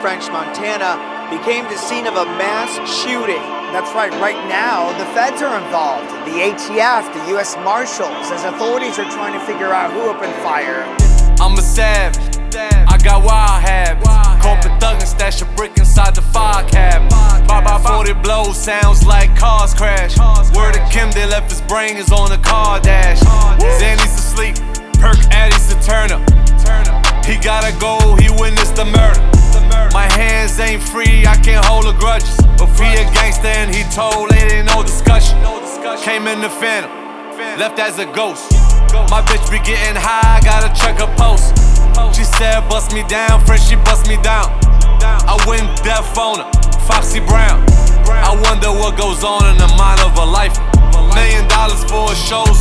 French Montana became the scene of a mass shooting. That's right. Right now, the feds are involved. The ATF, the U.S. Marshals, as authorities are trying to figure out who opened fire. I'm a savage. I got wild habits. Corporate thuggin', stash a brick inside the file cabinet. By 40 blows, sounds like cars crash. Word to Kim, they left his brain is on the car dash. Zanny's asleep, Perk Addy's to turn up. He gotta go, he witnessed the murder. My hands ain't free, I can't hold a grudges. But he a gangster and he told, it ain't no discussion. Came in the phantom, left as a ghost. My bitch be getting high, gotta check her post. She said bust me down, friend, she bust me down. I went deaf on her, Foxy Brown. I wonder what goes on in the mind of a life. $1 million for a show.